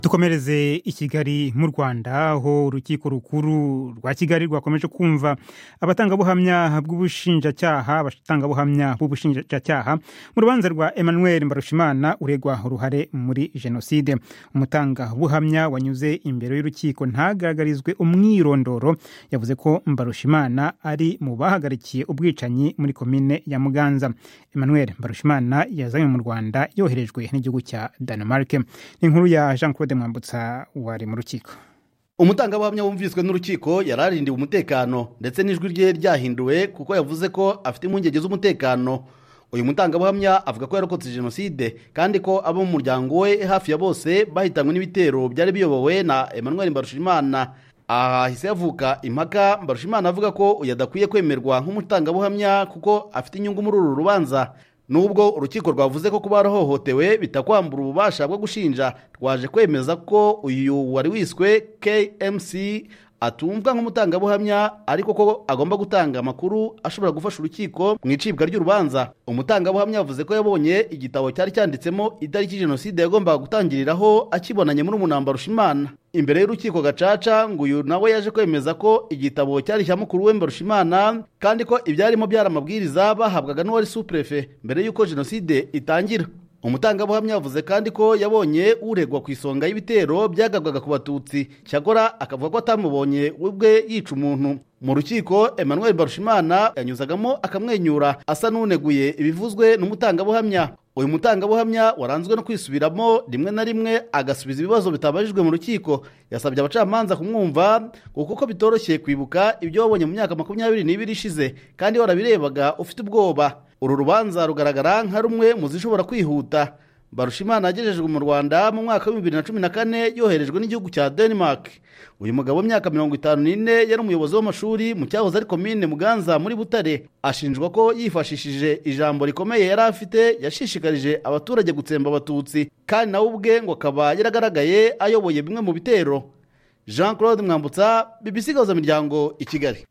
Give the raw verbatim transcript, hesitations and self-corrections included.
Dukomereze i Kigali mu Rwanda aho urukiko rukuru rwa Kigali rwakomeje kumva abatangabuhamya bw'ubushinjacyaha abatangabuhamya bw'ubushinjacyaha mu rubanza rwa Emmanuel Mbarushimana uregwa uruhare muri jenoside. Umutangabuhamya wanyuze imbere y'urukiko ntagaragarizwe umwirondoro yavuze ko Mbarushimana ari mu bahagarikiye ubwicanyi muri komine ya Muganza. Emmanuel Mbarushimana yazanywe mu Rwanda yoherejwe n'igihugu cya Denmark. Inkuru ya Jean Claude Mwambutsa wari mu rukiko. Umutangabuhamya wumviswe n'urukiko yararindiwe umutekano ndetse n'ijwi rye ryahinduwe kuko yavuze ko afite impungenge z'umutekano. Uyu mutangabuhamya avuga ko yarokotse jenoside kandi ko abo mu muryango we hafi ya bose bahitanwe n'ibitero byari biyobowe na Emmanuel Mbarushimana. Aha hise yavuka impaka Mbarushimana avuga ko uyadakwiye kwemerwa nk'umutangabuhamya kuko afite inyungu muri uru rubanza. Nubwo urukiko rwavuze ko kuba arahohotewe bitakwambura ububasha bwo gushinja, rwaje kwemeza ko uyu wari wiswe K M C atumvwa nk'umutangabuhamya ariko ko agomba gutanga amakuru ashobora gufasha urukiko mu icibwa ry'urubanza. Umutangabuhamya yavuze ko yabonye igitabo cyari cyanditsemo itariki jenoside yagombaga gutangiriraho akibonanye muri Mbarushimana. Imbere y'urukiko gacaca ngo uyu nawe yaje kwemeza ko igitabo cyari cya mukuru we Mbarushimana kandi ko ibyarimo byari amabwiriza bahabwaga n'uwari sous-préfet mbere y'uko jenoside itangira. Umutangabuhamya yavuze kandi ko yabonye uregwa ku isonga y'ibitero byagabwaga ku batutsi, cyakora akavuga ko atamubonye ubwe yica umuntu. Mu rukiko Emmanuel Mbarushimana yanyuzagamo akamwenyura asa n'uneguye ibivuzwe n'umutangabuhamya. Uyu mutangabuhamya waranzwe no kwisubiramo rimwe na rimwe agasubiza ibibazo bitabajijwe mu rukiko. Yasabye abacamanza kumwumva kuko bitoroshye kwibuka ibyo wabonye mu myaka makumyabiri n'ibiri ishize kandi warabirebaga ufite ubwoba. Uru rubanza rugaragara nka rumwe mu zishobora kwihuta. Mbarushimana yagejejwe mu Rwanda mu mwaka wa bibiri na cumi na kane yoherejwe n'igihugu cya Denmark. Uyu mugabo w'imyaka mirongo itanu n'ine yari umuyobozi w'amashuri mu cyahoze ari komine Muganza muri Butare. Ashinjwa ko yifashishije ijambo rikomeye yari afite yashishikarije abaturage gutsemba abatutsi kandi nawe ubwe ngo akaba yaragaragaye ayoboye bimwe mu bitero. Jean Claude Mwambutsa, B B C Gahuzamiryango, i Kigali.